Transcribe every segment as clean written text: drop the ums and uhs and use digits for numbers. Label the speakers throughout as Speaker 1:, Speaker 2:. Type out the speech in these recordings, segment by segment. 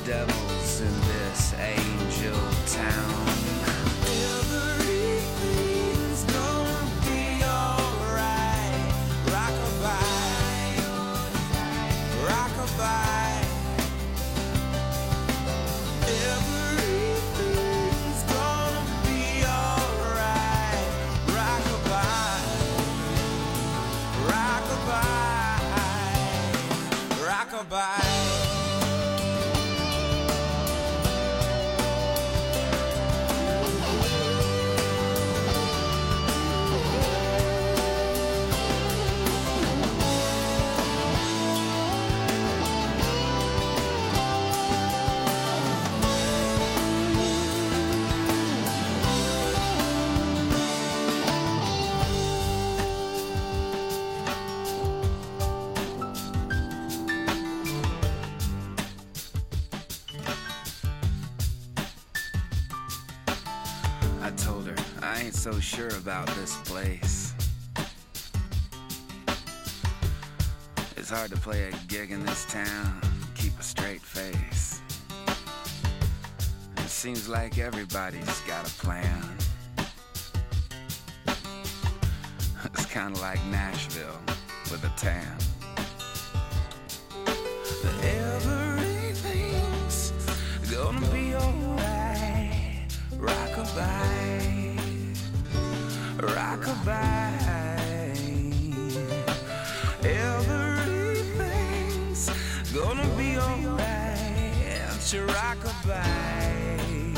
Speaker 1: devils in this angel town. Everything's gonna be alright. Rockabye, rockabye. Everything's gonna be alright. Rockabye, rockabye, rockabye. I told her I ain't so sure about this place. It's hard to play a gig in this town, keep a straight face. It seems like everybody's got a plan. It's kinda like Nashville with a tan. Everything's gonna be alright. Rockabye, rockabye. Everything's gonna be alright. Rockabye,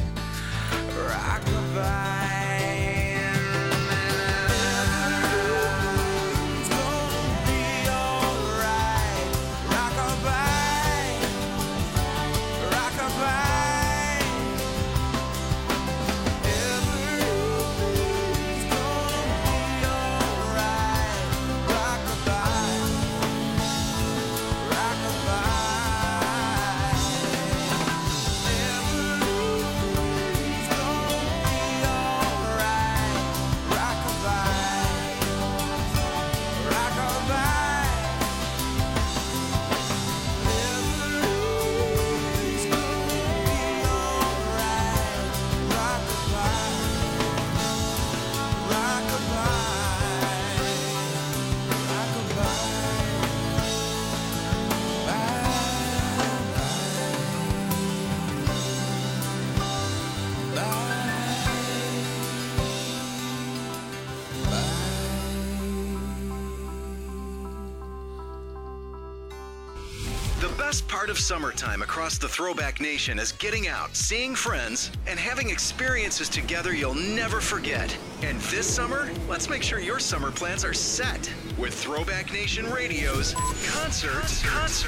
Speaker 1: rockabye. Everything's gonna be alright. Rockabye, rockabye. Everything's gonna be alright. Rockabye, rockabye. Everything's gonna be alright. Rockabye, rockabye. Everything's gonna be alright. Rockabye,
Speaker 2: The best part of summertime across the Throwback Nation is getting out, seeing friends, and having experiences together you'll never forget. And this summer, let's make sure your summer plans are set with Throwback Nation Radio's Concerts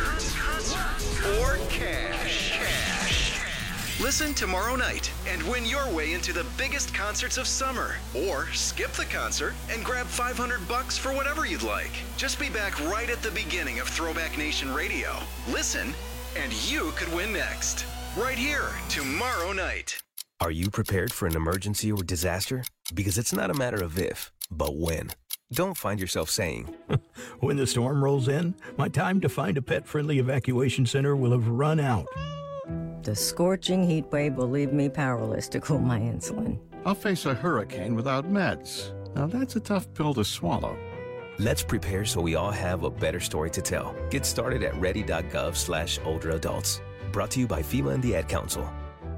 Speaker 2: or Cash. Listen tomorrow night and win your way into the biggest concerts of summer. Or skip the concert and grab $500 for whatever you'd like. Just be back right at the beginning of Throwback Nation Radio. Listen, and you could win next. Right here, tomorrow night.
Speaker 3: Are you prepared for an emergency or disaster? Because it's not a matter of if, but when. Don't find yourself saying,
Speaker 4: When the storm rolls in, my time to find a pet-friendly evacuation center will have run out.
Speaker 5: The scorching heat wave will leave me powerless to cool my insulin.
Speaker 6: I'll face a hurricane without meds. Now that's a tough pill to swallow.
Speaker 3: let's prepare so we all have a better story to tell. Get started at ready.gov/olderadults. Brought to you by FEMA and the Ad Council.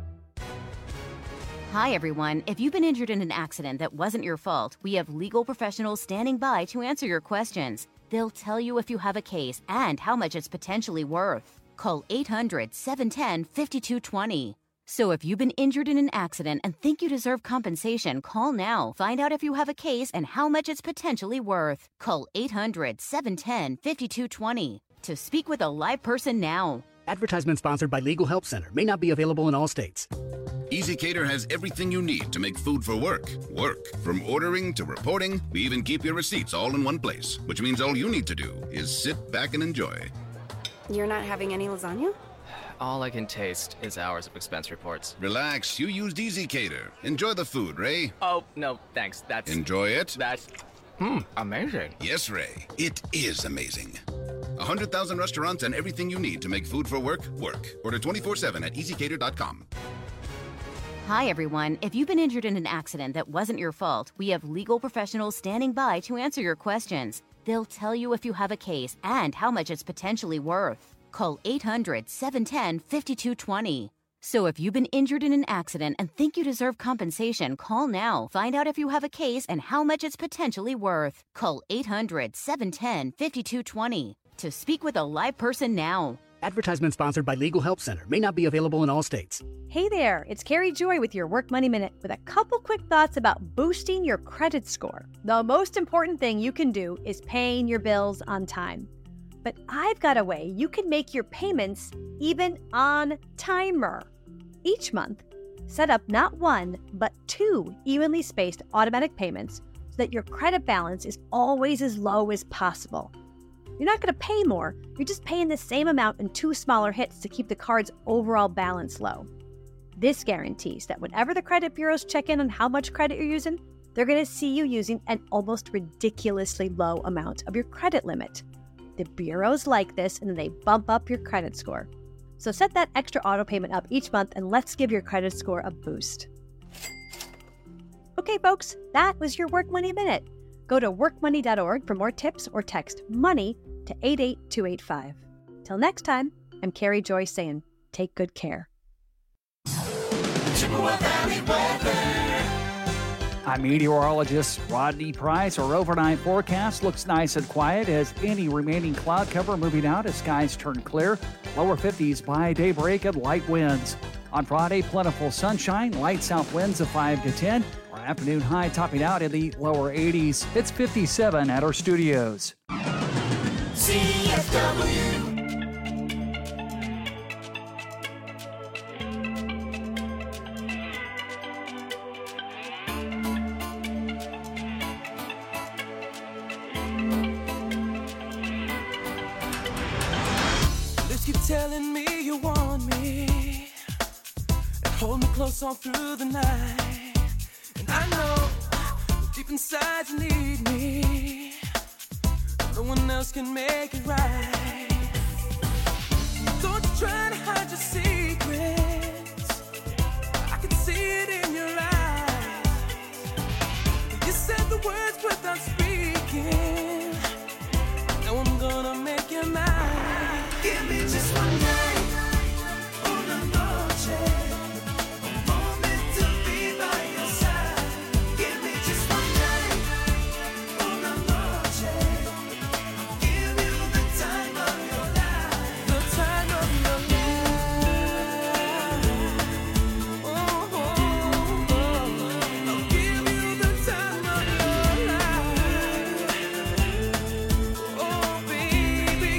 Speaker 7: Hi, everyone. If you've been injured in an accident that wasn't your fault, we have legal professionals standing by to answer your questions. They'll tell you if you have a case and how much it's potentially worth. Call 800-710-5220. So if you've been injured in an accident and think you deserve compensation, call now. Find out if you have a case and how much it's potentially worth. Call 800-710-5220 to speak with a live person now.
Speaker 8: Advertisement sponsored by Legal Help Center. May not be available in all states.
Speaker 9: EasyCater has everything you need to make food for work. Work. From ordering to reporting, we even keep your receipts all in one place, which means all you need to do is sit back and enjoy.
Speaker 10: You're not having any lasagna?
Speaker 11: All I can taste is hours of expense reports.
Speaker 9: Relax, you used EasyCater. Enjoy the food, Ray.
Speaker 11: Oh, no, thanks. That's...
Speaker 9: Enjoy it?
Speaker 11: That's... amazing.
Speaker 9: Yes, Ray. It is amazing. 100,000 restaurants and everything you need to make food for work, work. Order 24/7 at EasyCater.com.
Speaker 7: Hi, everyone. If you've been injured in an accident that wasn't your fault, we have legal professionals standing by to answer your questions. They'll tell you if you have a case and how much it's potentially worth. Call 800-710-5220. So if you've been injured in an accident and think you deserve compensation, call now. Find out if you have a case and how much it's potentially worth. Call 800-710-5220 to speak with a live person now.
Speaker 8: Advertisement sponsored by Legal Help Center. May not be available in all states.
Speaker 12: Hey there, it's Carrie Joy with your Work Money Minute with a couple quick thoughts about boosting your credit score. The most important thing you can do is paying your bills on time. But I've got a way you can make your payments even on timer. Each month, set up not one, but 2 evenly spaced automatic payments so that your credit balance is always as low as possible. You're not going to pay more, you're just paying the same amount in 2 smaller hits to keep the card's overall balance low. This guarantees that whenever the credit bureaus check in on how much credit you're using, they're going to see you using an almost ridiculously low amount of your credit limit. The bureaus like this, and they bump up your credit score. So set that extra auto payment up each month, and let's give your credit score a boost. Okay, folks, that was your Work Money Minute. Go to workmoney.org for more tips or text MONEY to 88285. Till next time, I'm Carrie Joy saying, take good care.
Speaker 13: Chippewa Valley weather. I'm meteorologist Rodney Price. Our overnight forecast looks nice and quiet as any remaining cloud cover moving out as skies turn clear. Lower 50s by daybreak and light winds. On Friday, plentiful sunshine, light south winds of 5 to 10. Our afternoon high topping out in the lower 80s. It's 57 at our studios.
Speaker 14: CFW.
Speaker 15: Telling me you want me and hold me close all through the night. And I know deep inside you need me. No one else can make it right. Don't you try to hide your secrets. I can see it in your eyes. You said the words without speaking. Now I'm gonna make you mine. Give me just one night, una noche, a moment to be by your side. Give me just one night, una noche, I'll give you the time of your life, the time of your life. Oh, oh, oh. I'll give you the time of your life. Oh, baby,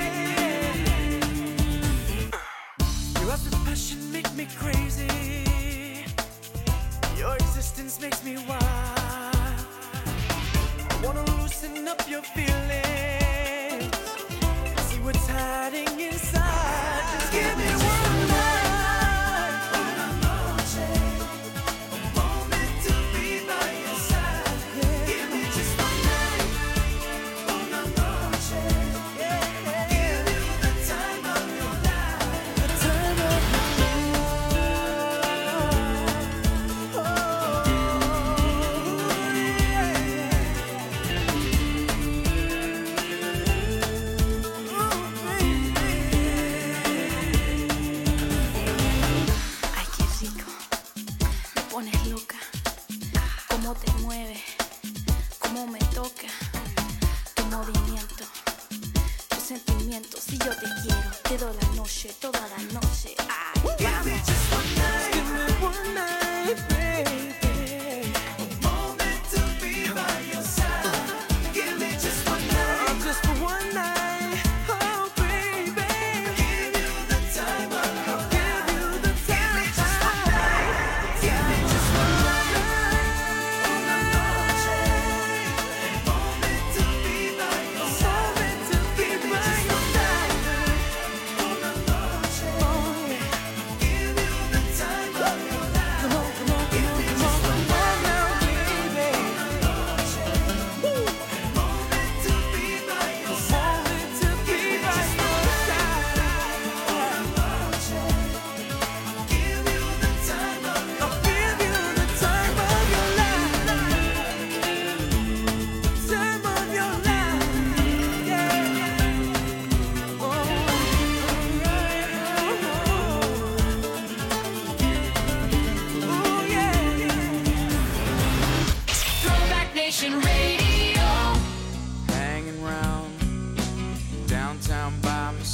Speaker 15: make me crazy. Your existence makes me wild. I wanna loosen up your feelings. See what's hiding inside. Just give me one night, una noche, a moment to be by your side. Yeah. Give me just one night, una noche. Yeah. Give you the time of your life, the time of your life.
Speaker 16: Si yo te quiero, te doy la noche, toda la noche. Ay,
Speaker 15: give me just one night, give me one night, baby. A moment to be by your side. Give me just one night, just for one night. Oh, baby, give you the time of your life. Give you the time. Give me just one night. Give me just one night. Una noche. A moment to be by your side. Give me just one night. Una noche.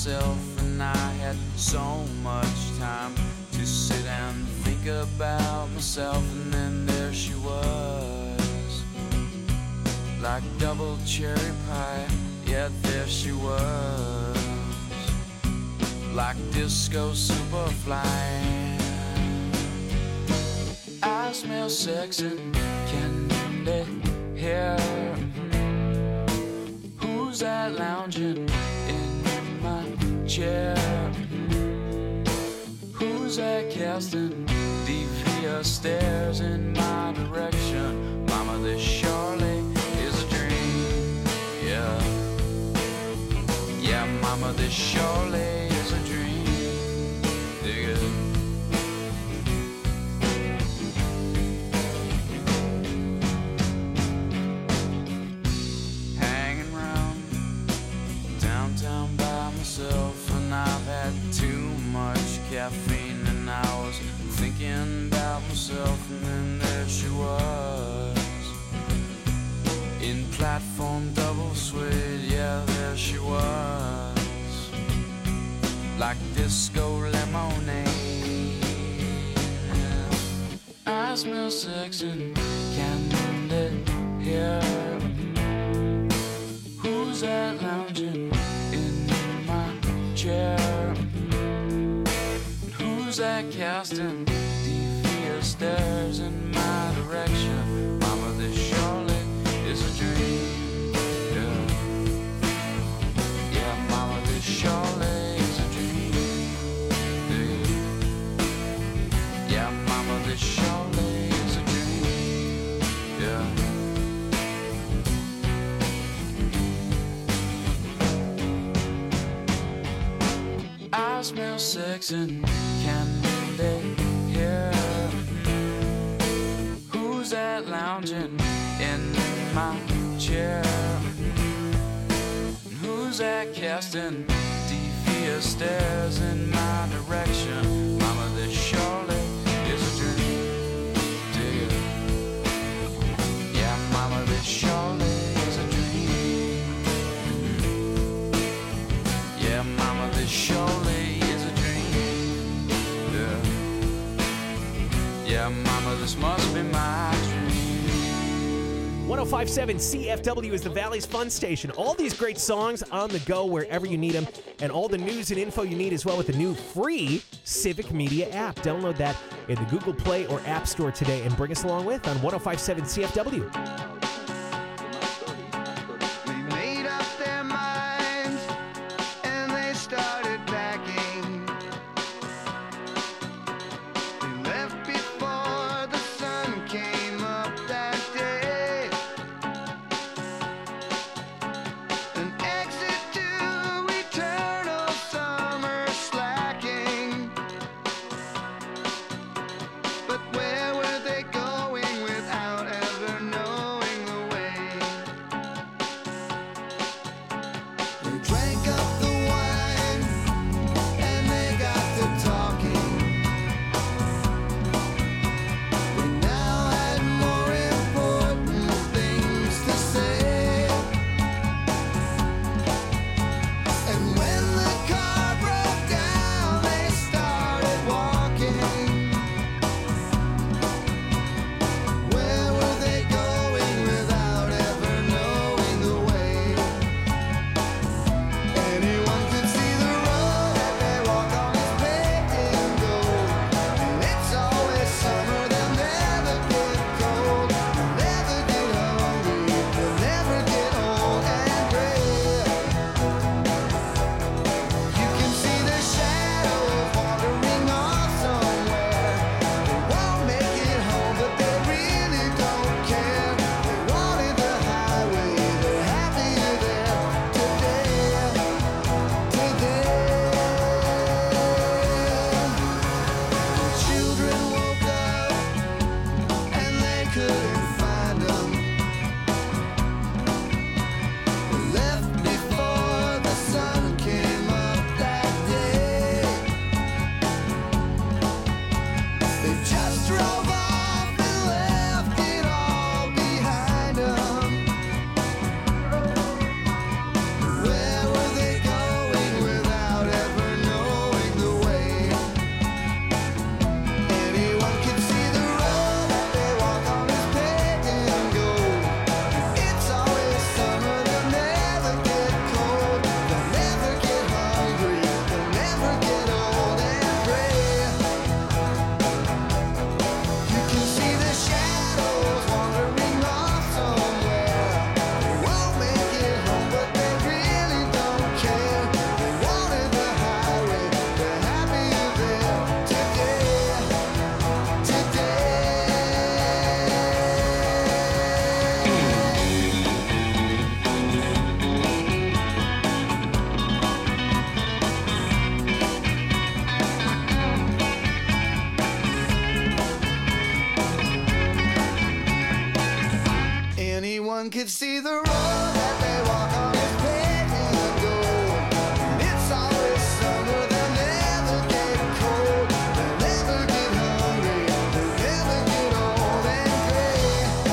Speaker 15: myself, and I had so much time to sit and think about myself. And then there she was, like double cherry pie. Yeah, there she was, like disco superfly. I smell sex and candy here. Who's that lounging in my chair? Who's that casting devious stares in my direction? Mama, this surely is a dream. Yeah, yeah, mama, this surely is a dream. Dig it. Hanging around downtown by myself, and I've had too much caffeine, and I was thinking about myself. And then there she was, in platform double suede. Yeah, there she was, like disco lemonade. I smell sex and candy here. Who's that lounging in my chair? Who's that casting devious stares in my direction? Mama, this surely is a dream. Yeah, yeah, mama, this surely is a dream. Yeah, mama, this surely is a dream. Yeah. I smell sex and candy here. Who's that lounging in my chair? Who's that casting devious stares in my direction? Mama, this surely is a dream. Dig it. Yeah, mama, this surely is a dream. Yeah, mama, this surely is a dream. Yeah, yeah, mama, this must be my dream.
Speaker 14: 105.7 CFW is the Valley's fun station. All these great songs on the go wherever you need them, and all the news and info you need as well with the new free Civic Media app. Download that in the Google Play or App Store today and bring us along with on 105.7 CFW.
Speaker 15: could see the road that they walk on is paved in gold. And it's always summer, they'll never get cold. They'll never get hungry, they'll never get old and gray.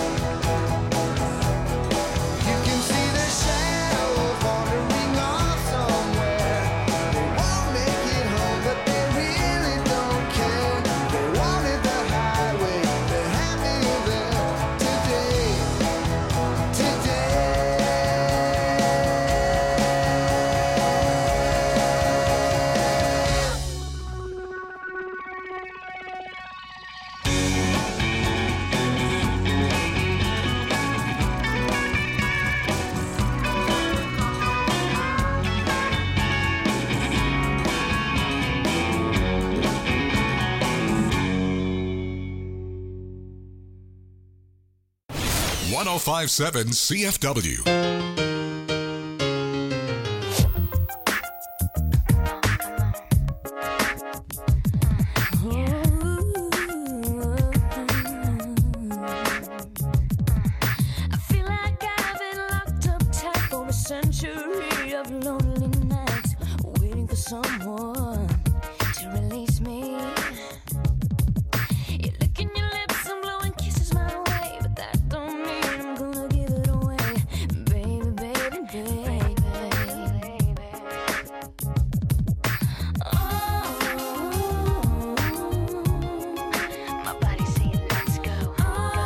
Speaker 15: You can see the shadows wandering off somewhere. They won't make it home, but they really don't care. They wanted the highway, they're happier there today.
Speaker 17: .1057 CFW.
Speaker 16: I feel like I've been locked up tight for a century of lonely nights, waiting for someone to release me. You're licking your lips and blowing kisses my way, but that don't mean I'm gonna give it away, baby, baby, baby. Oh, my body's saying let's go,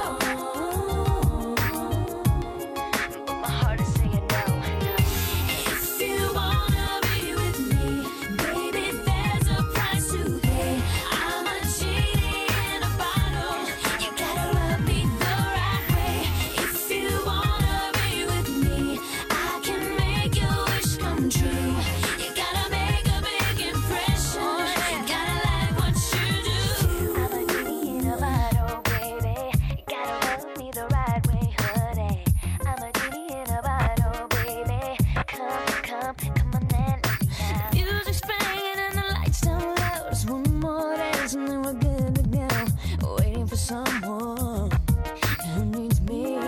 Speaker 16: but my heart is saying no. If you wanna be with me, baby, there's a price to pay. I'm a genie in a bottle. You gotta rub me the right way. If you wanna be with me, I can make your wish come true. You gotta make a big impression. Gotta like what you do. I'm a genie in a bottle, baby. You gotta rub me the right way, honey. I'm a genie in a bottle, baby. Come on and let me out. Music's banging and the lights down low. Just one more dance and then we're good to go. Waiting for someone who needs me.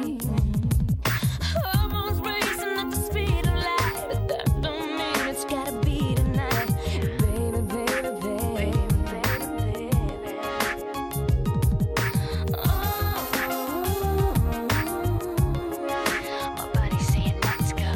Speaker 16: Hormones racing at the speed of light, but that don't mean it's gotta be tonight. Baby, baby, baby, baby, baby. My body's saying let's go,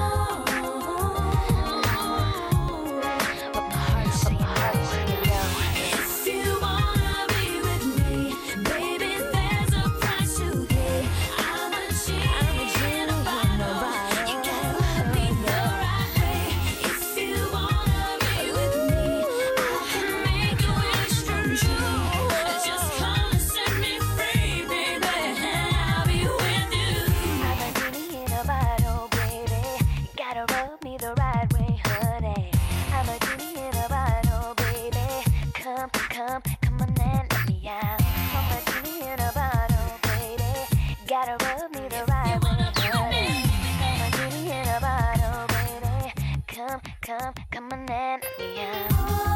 Speaker 16: but my heart's saying no. If you wanna be with me, baby, there's a price to pay. I'm a genie in a bottle. You gotta rub me the right way. If you wanna be with me, I can make your wish come true. Just come and set me free, baby, and I'll be with you. I'm a genie in a bottle, baby. You gotta rub me the right way, honey. I'm a genie in a bottle, baby. Come on and let me out. I'm a genie in a bottle, baby. Gotta rub me the right way, honey. I'm a genie in a bottle, baby. Come on and let me out.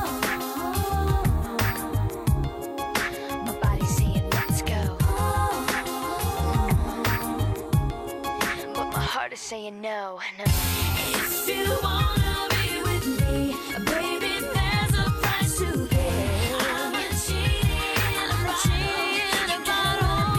Speaker 16: My body's saying let's go, but my heart is saying no, no. If you wanna be with me, baby, there's a price to pay. I'm a genie in a bottle.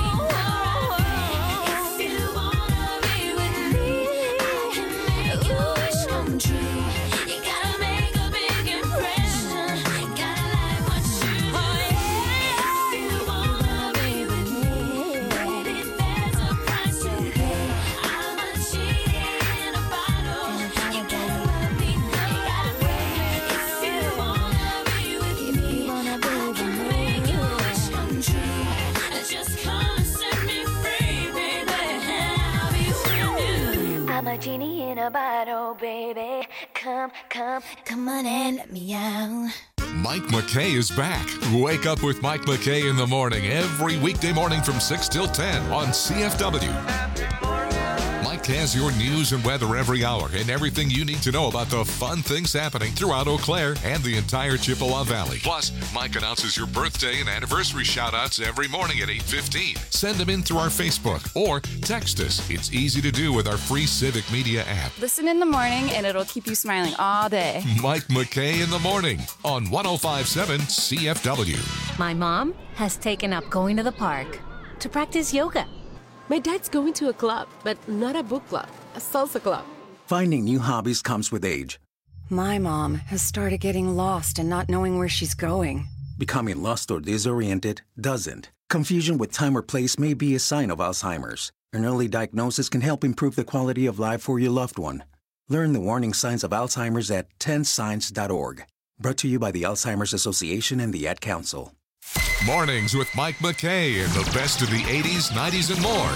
Speaker 16: If you wanna be with me, I can make your wish come true. You gotta make a big impression. Gotta like what you do. If you wanna be with me, baby, there's a price to pay. I'm a genie in a bottle. You gotta rub me the right way. If you wanna be with me, I can make your wish come true. Just come and set me free, baby, and I'll be with you. I'm a genie in a bottle, baby. Come on and let me out.
Speaker 17: Mike McKay is back. Wake up with Mike McKay in the morning every weekday morning from 6 till 10 on CFW. Mike has your news and weather every hour and everything you need to know about the fun things happening throughout Eau Claire and the entire Chippewa Valley. Plus, Mike announces your birthday and anniversary shout-outs every morning at 8:15. Send them in through our Facebook or text us. It's easy to do with our free Civic Media app.
Speaker 18: Listen in the morning and it'll keep you smiling all day.
Speaker 17: Mike McKay in the morning on 105.7 CFW.
Speaker 5: My mom has taken up going to the park to practice yoga.
Speaker 19: My dad's going to a club, but not a book club, a salsa club.
Speaker 20: Finding new hobbies comes with age.
Speaker 10: My mom has started getting lost and not knowing where she's going.
Speaker 20: Becoming lost or disoriented doesn't. Confusion with time or place may be a sign of Alzheimer's. An early diagnosis can help improve the quality of life for your loved one. Learn the warning signs of Alzheimer's at 10signs.org. Brought to you by the Alzheimer's Association and the Ad Council.
Speaker 17: Mornings with Mike McKay and the best of the 80s, 90s, and more.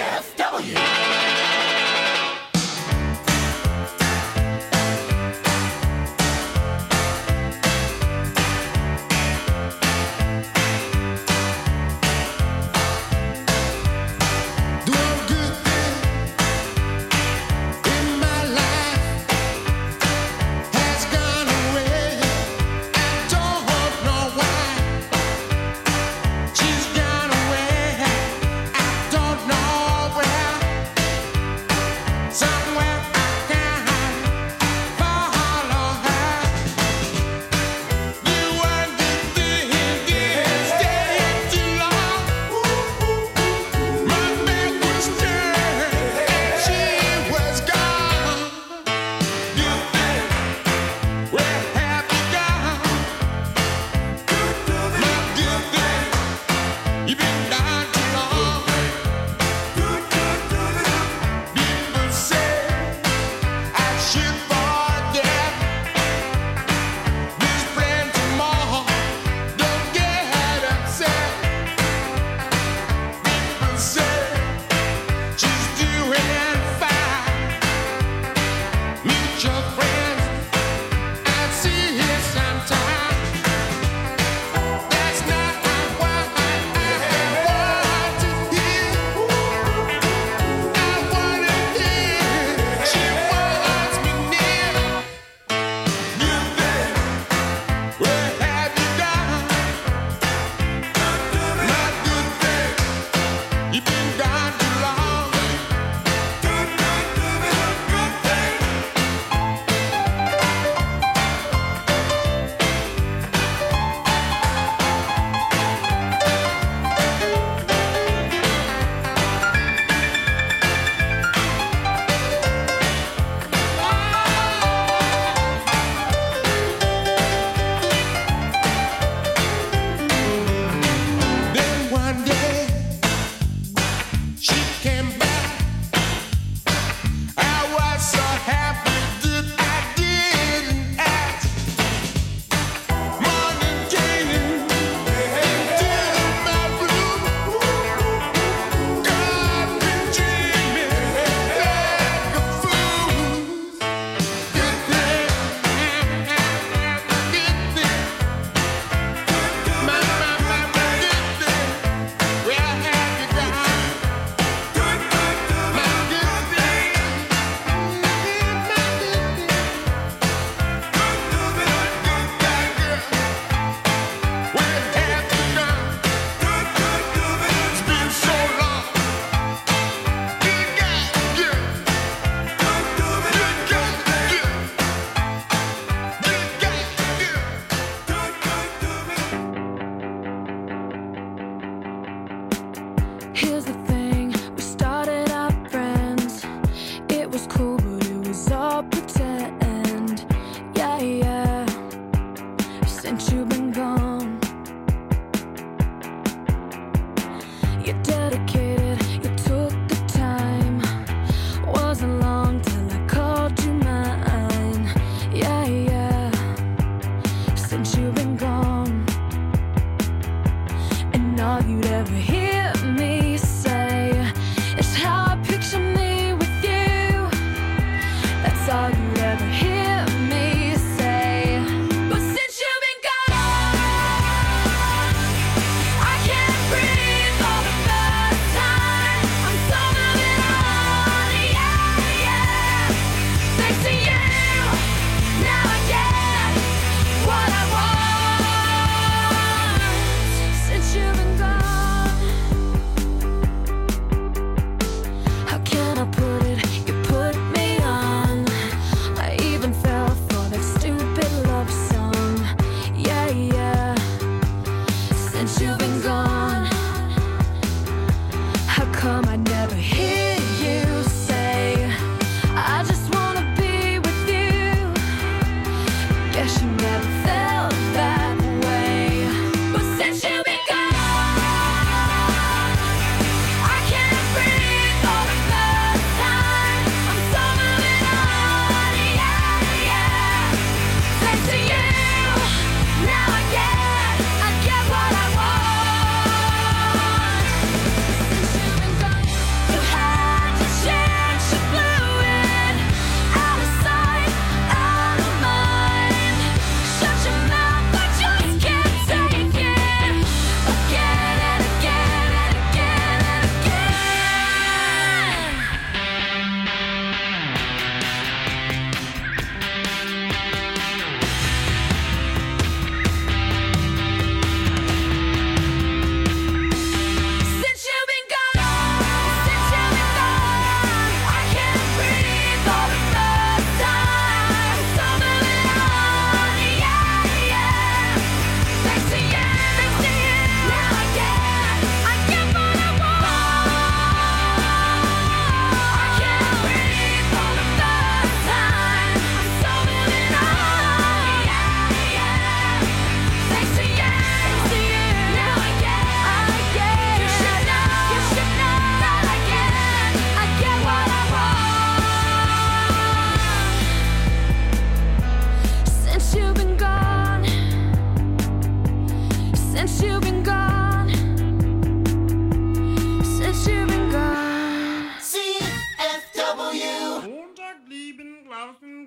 Speaker 15: CFW.
Speaker 16: all you'd ever hear.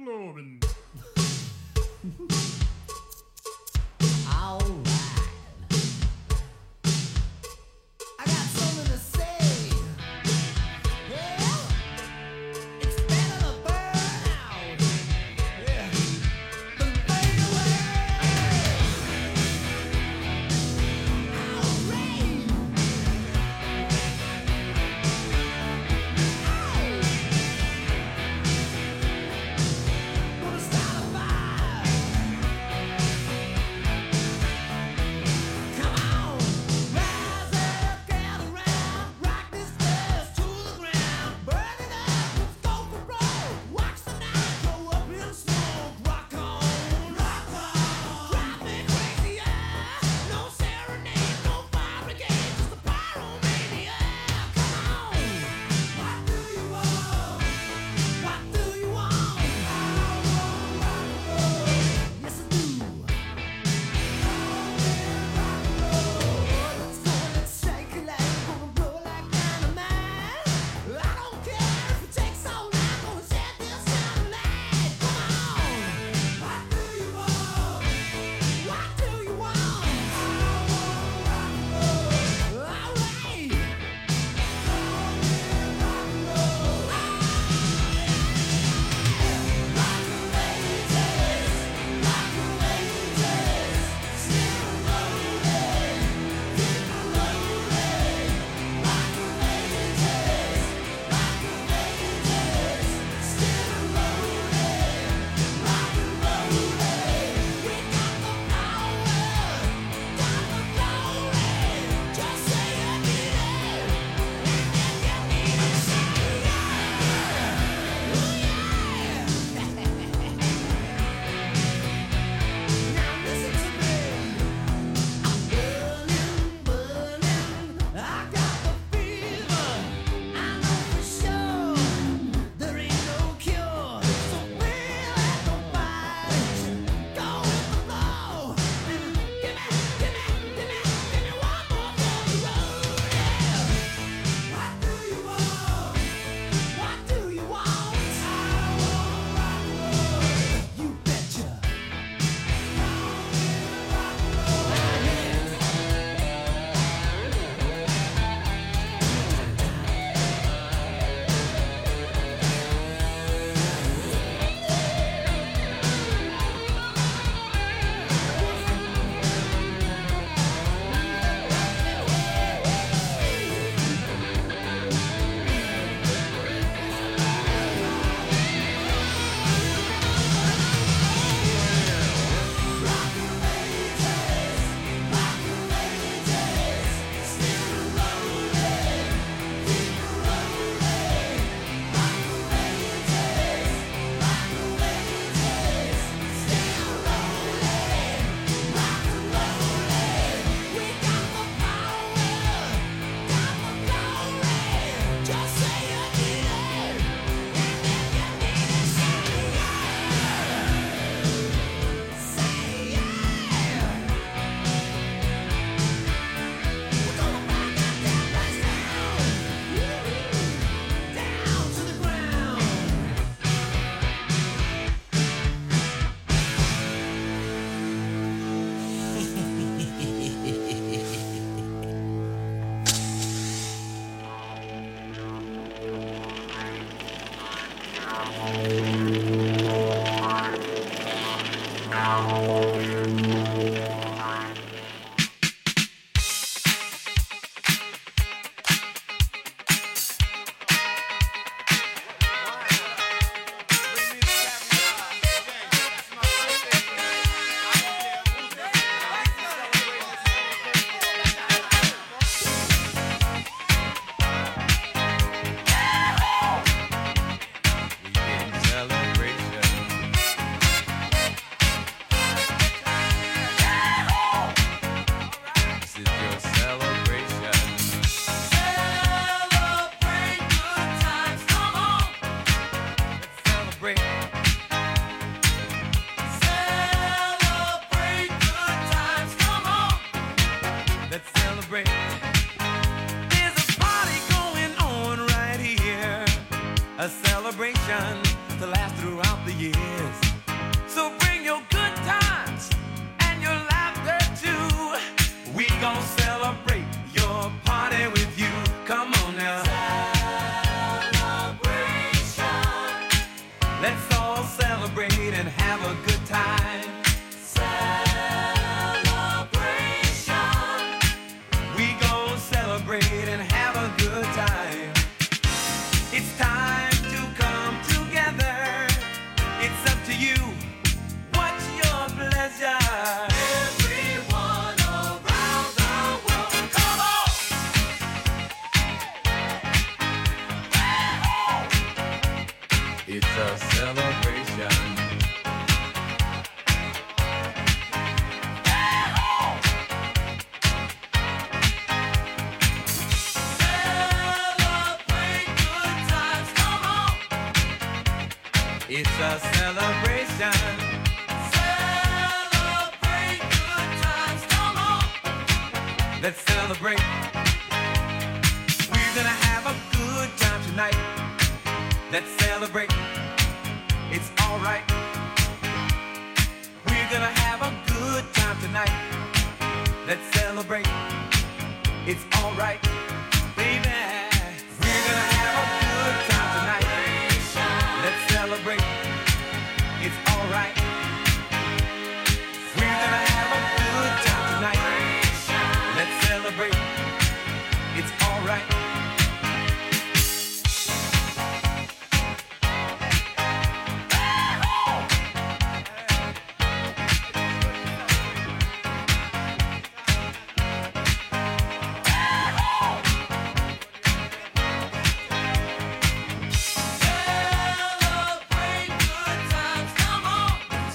Speaker 15: Norbin. celebrate and have a good time. Celebration. We gon' celebrate and have a good time. It's time to come together. It's up to you. What's your pleasure? Everyone around the world, come on! It's a celebration. Celebrate good times, come on! It's a celebration. Celebrate good times, come on! Let's celebrate. We're gonna have a good time tonight. Let's celebrate. It's alright. We're gonna have a good time tonight. Let's celebrate. It's alright, baby. We're gonna have a good time tonight. Let's celebrate. It's alright. We're gonna have a good time tonight. Let's celebrate. It's alright. Celebrate good times, come on!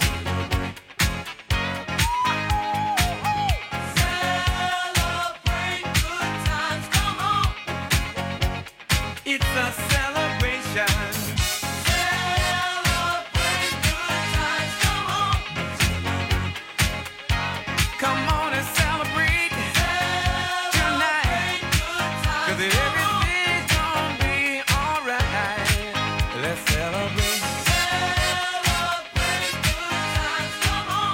Speaker 15: Celebrate good times, come on! It's a celebration. Celebrate good times, come on! Come on and celebrate tonight. 'Cause everything's gonna be alright. Let's celebrate. Celebrate good times, come on!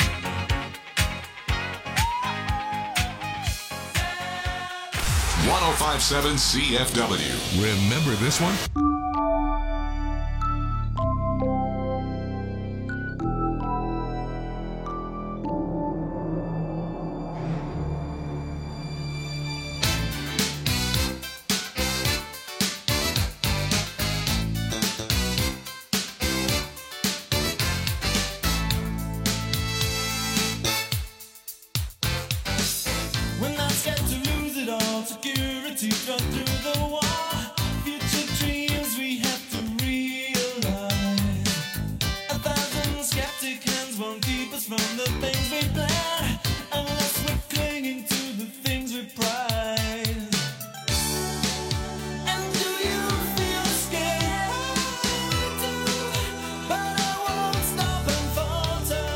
Speaker 17: 1057 CFW. Remember this one?
Speaker 15: We're not scared to lose it all. Security cut through the wall. Future dreams we have to realize. 1,000 skeptic hands won't keep us from the things we plan, unless we're clinging to the things we prize. And do you feel scared? But I won't stop and falter.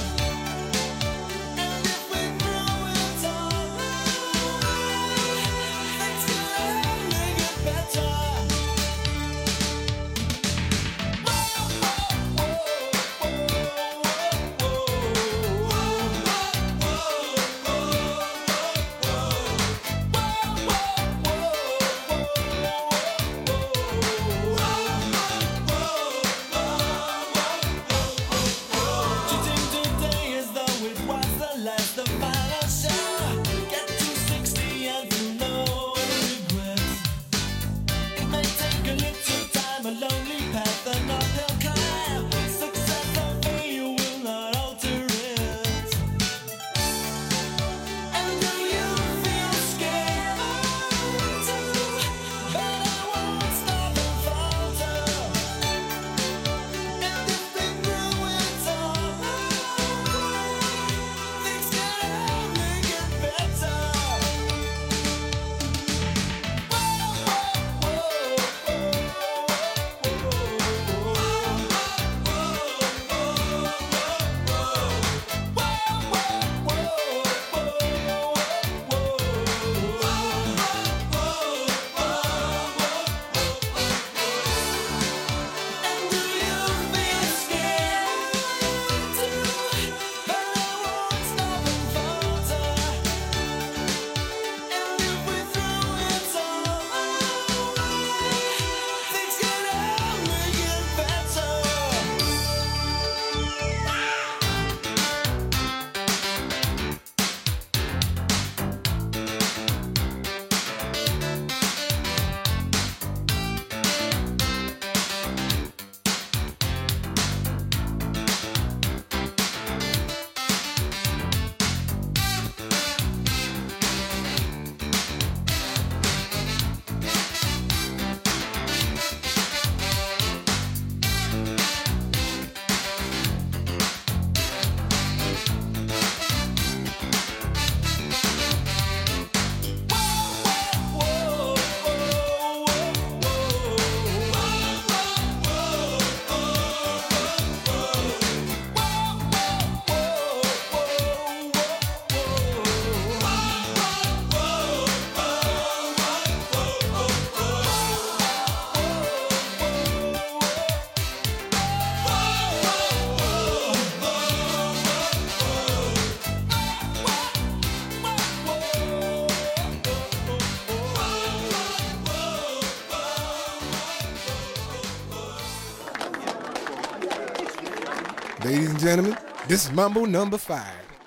Speaker 15: And if we grow it all, things can only get better.
Speaker 21: Ladies and gentlemen, this is Mambo number 5.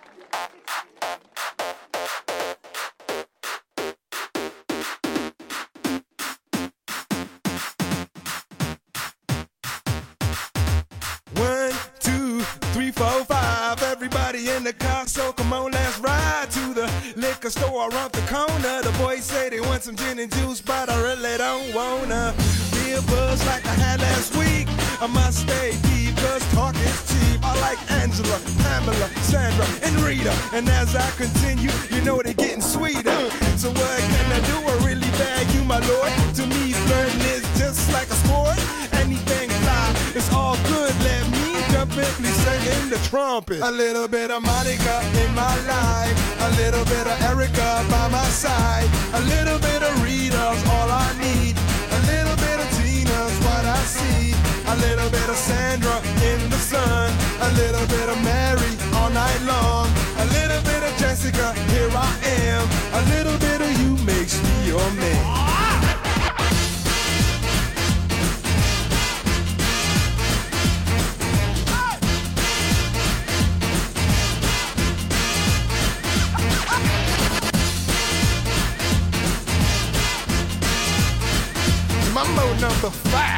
Speaker 21: One, two, three, four, five. Everybody in the car, so come on, let's ride to the liquor store around the corner. The boys say they want some gin and juice, but I really don't wanna be a buzz like I had last week. I must stay deep, cause talk is cheap. I like Angela, Pamela, Sandra, and Rita. And as I continue, you know they're getting sweeter. So what can I do? I really bag you, my lord. To me, flirting is just like a sport. Anything fly, it's all good. Let me jump in, please sing in the trumpet. A little bit of Monica in my life, a little bit of Erica by my side, a little bit of Rita's all I need, a little bit of Tina's what I see, a little bit of Sandra in the sun, a little bit of Mary all night long, a little bit of Jessica, here I am, a little bit of you makes me your man. Mambo number 5.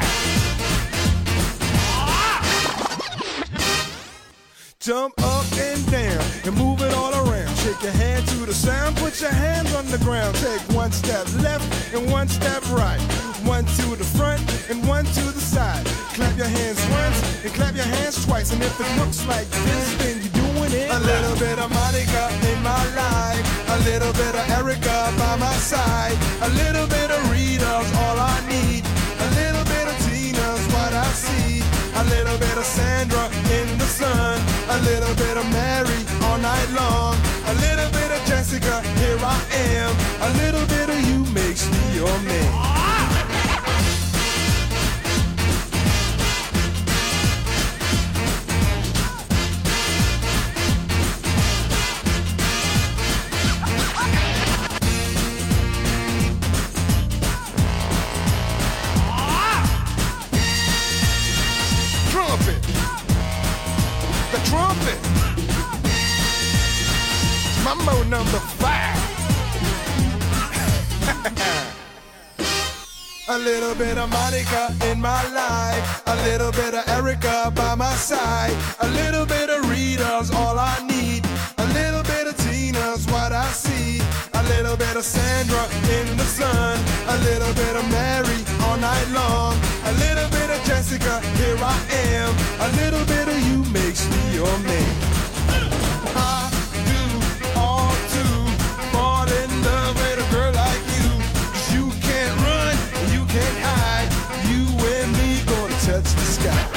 Speaker 21: Jump up and down and move it all around. Shake your hand to the sound, put your hands on the ground. Take one step left and one step right. One to the front and one to the side. Clap your hands once and clap your hands twice. And if it looks like this, then you're doing it. A little bit of Monica in my life, a little bit of Erica by my side, a little bit of Rita's all I need, a little bit of Tina's what I see, a little bit of Sandra in the sun, a little bit of Mary all night long, a little bit of Jessica, here I am, a little bit of you makes me your man. Trumpet. Mambo number 5. A little bit of Monica in my life, a little bit of Erica by my side, a little bit of Rita's all I need, a little bit of Tina's what I see, a little bit of Sandra in the sun, a little bit of Mary all night long, a little bit of Jessica, here I am, a little bit of you makes me your man. I do all to fall in love with a girl like you, 'cause you can't run, you can't hide, you and me gonna touch the sky.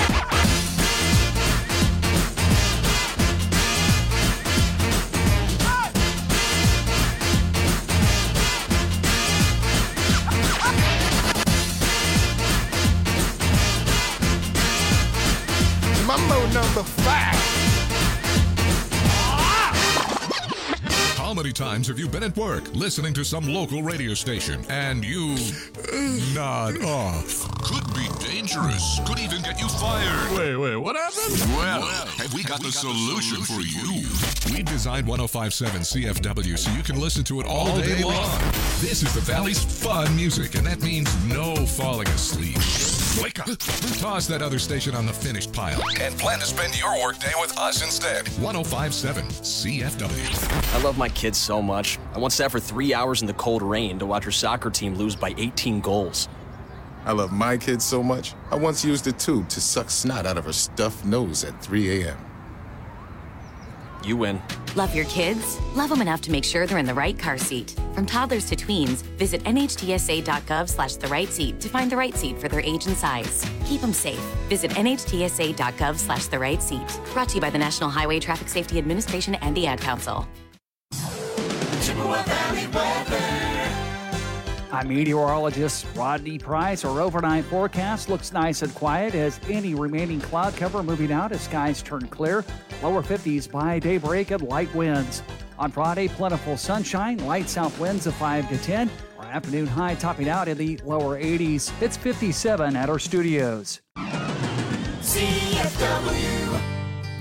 Speaker 21: Mambo number 5.
Speaker 17: How many times have you been at work listening to some local radio station and you nod off? Could be dangerous. Could even get you fired. Wait, what happened? Well, have we got the solution for you? We designed 105.7 CFW so you can listen to it all day long. This is the Valley's fun music, and that means no falling asleep. Wake up. Toss that other station on the finished pile and plan to spend your workday with us instead. 105.7 CFW.
Speaker 11: I love my kids so much. I once sat for 3 hours in the cold rain to watch her soccer team lose by 18 goals.
Speaker 6: I love my kids so much, I once used a tube to suck snot out of her stuffed nose at 3 a.m.
Speaker 11: You win.
Speaker 7: Love your kids? Love them enough to make sure they're in the right car seat. From toddlers to tweens, visit nhtsa.gov/the-right-seat to find the right seat for their age and size. Keep them safe. Visit nhtsa.gov/the-right-seat. Brought to you by the National Highway Traffic Safety Administration and the Ad Council.
Speaker 15: Chippewa Valley weather.
Speaker 13: I'm meteorologist Rodney Price. Our overnight forecast looks nice and quiet as any remaining cloud cover moving out as skies turn clear. Lower 50s by daybreak and light winds. On Friday, plentiful sunshine, light south winds of 5 to 10. Our afternoon high topping out in the lower 80s. It's 57 at our studios.
Speaker 15: CFW.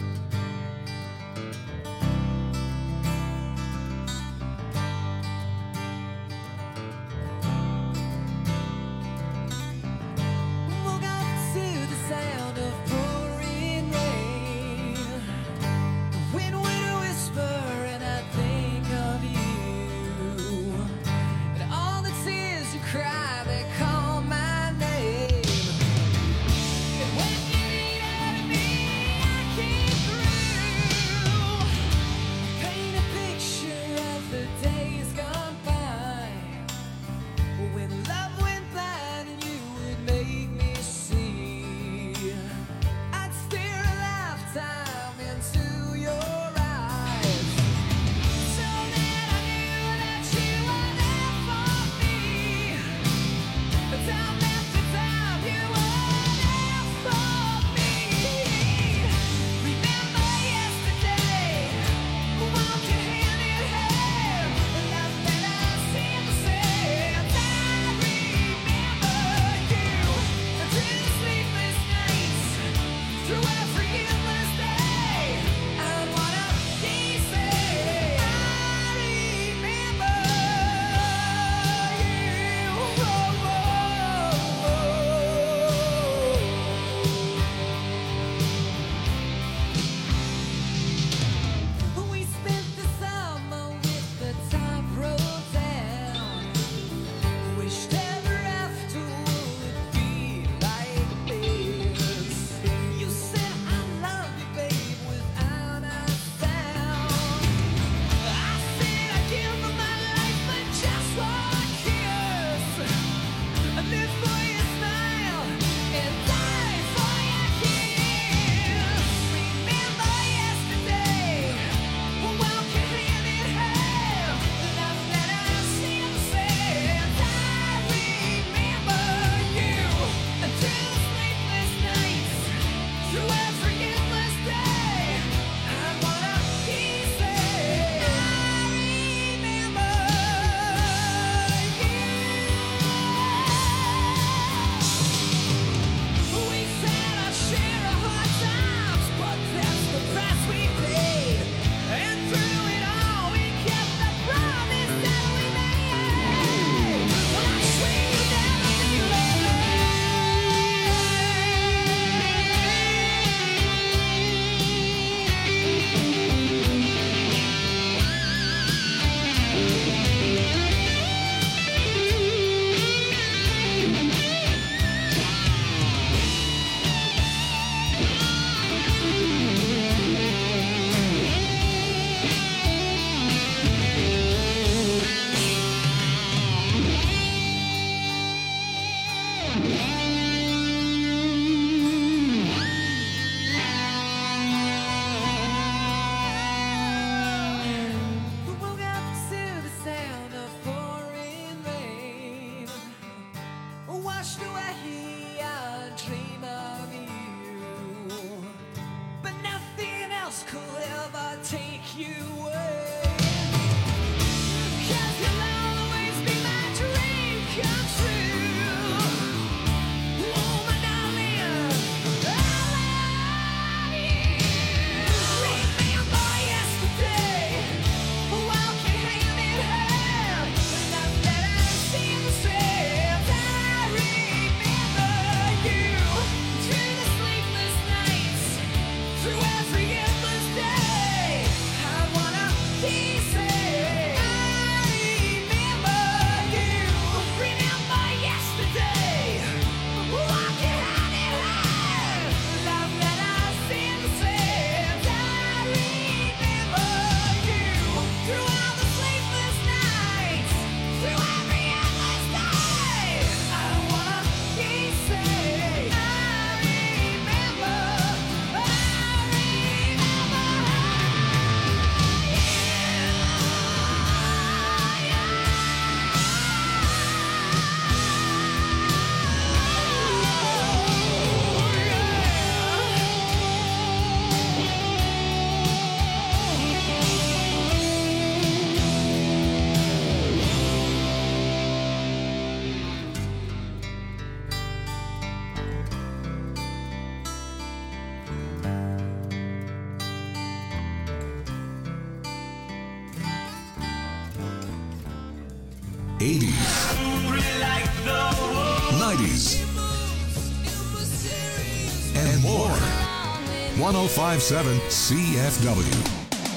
Speaker 15: else could ever take you away. 'Cause you'll always be my dream come true. Oh, my darling, I love you. Remember yesterday, walking hand in hand, not that I've seen the same. I remember you through the sleepless nights, through every endless day. I wanna be safe. I remember you. Remember yesterday, walking hand in hand, love that I've seen the same. I remember you through all the sleepless nights, through every endless day. I wanna be safe. I remember.
Speaker 17: '90s, and more. 105.7 CFW.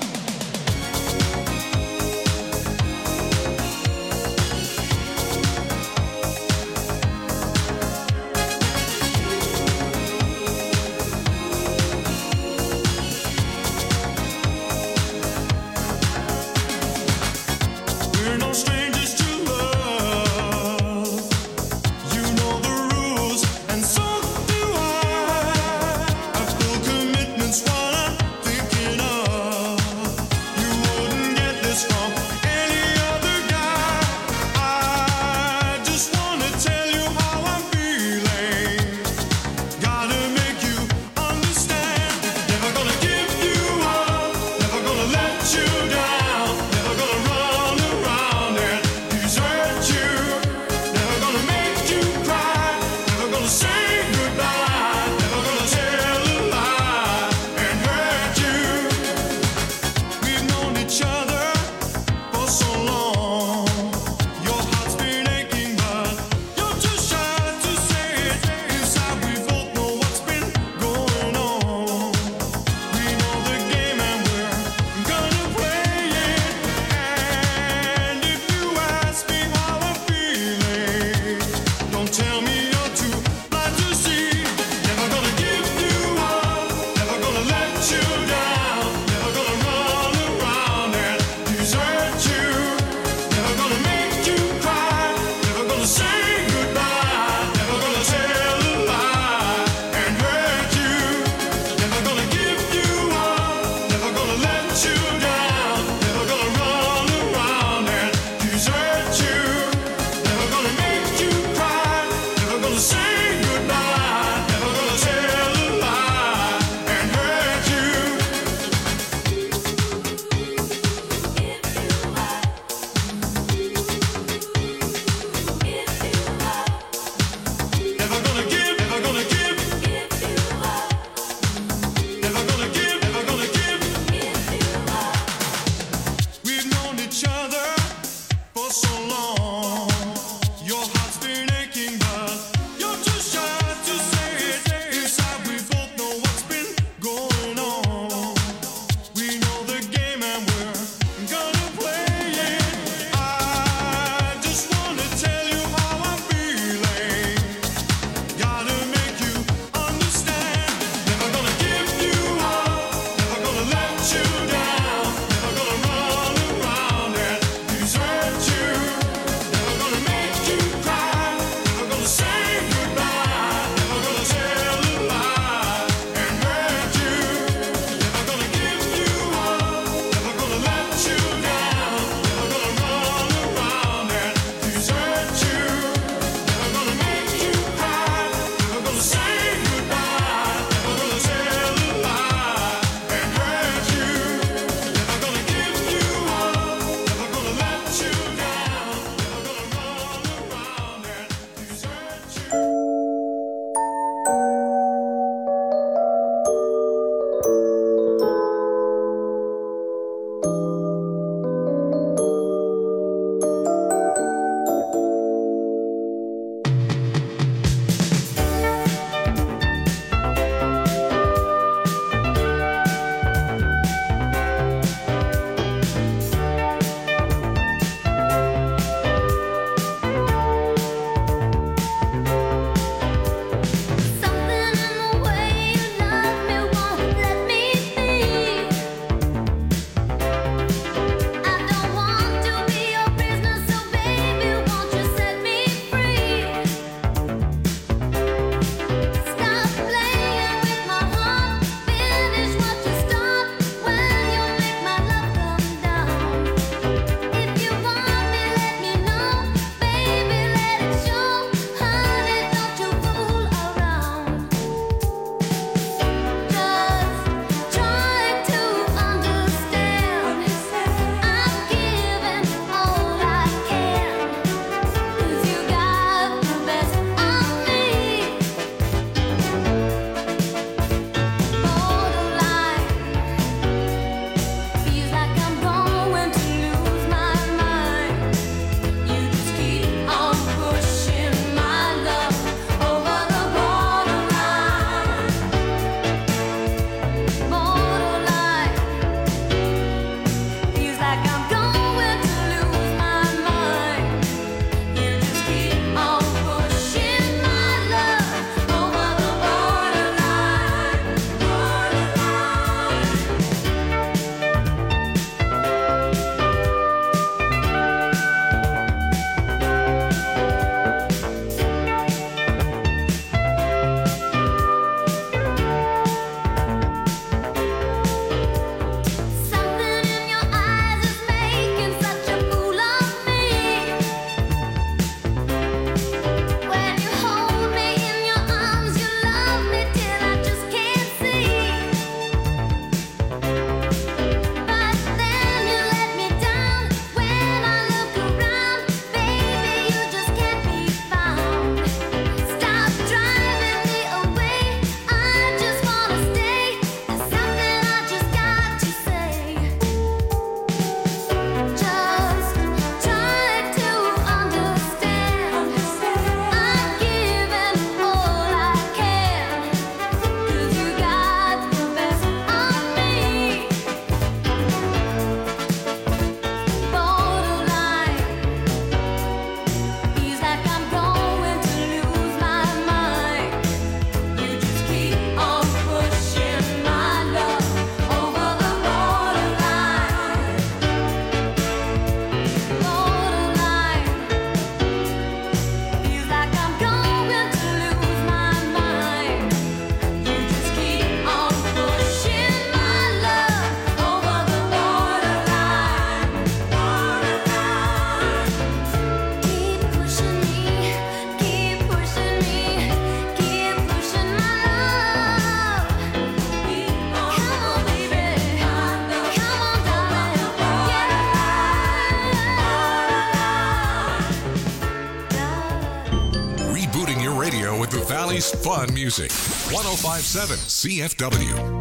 Speaker 15: We're no strangers to love. You know the rules, and so do I. I feel commitment's what I'm thinking of. You wouldn't get this from any other guy. I just wanna tell you how I'm feeling. Gotta make you understand. Never gonna give you up. Never gonna let you down. Never gonna run around and desert you. Never gonna make you cry. Never gonna say goodbye. Never gonna tell a lie and hurt you. We've known each other for so long. Your heart's been aching, but you're too shy to say it. Inside we both know what's been going on. We know the game and we're gonna play it. And if you ask me how I'm feeling, don't tell me you're too blind to see. Never gonna give you up. Never gonna let you down. Never gonna run around and desert you. Never gonna make you cry. Never gonna say goodbye. Never gonna tell a lie and hurt you. Never gonna give you up. Never gonna let you down. Never gonna run around and desert you. Never gonna make you cry. Never gonna say goodbye. Never gonna tell a lie and hurt you. Never gonna give, never gonna give. Never gonna give, never gonna give. We've known each other for so long. Your heart's been aching, but you're too shy to say it. Inside we both know what's been going on. We know the game and we're gonna play it. I just wanna tell you how I'm feeling. Gotta make you understand. Never gonna give you up. Never gonna let you down. Never gonna run around and desert you. Never gonna make you cry. Never gonna say goodbye. Never gonna tell a lie and hurt you. Never gonna give you up. Never gonna let you down. Never gonna run around and desert you. Never gonna make you cry. Never gonna say goodbye. Never gonna tell a lie and hurt
Speaker 17: Valley's fun music. 105.7 CFW.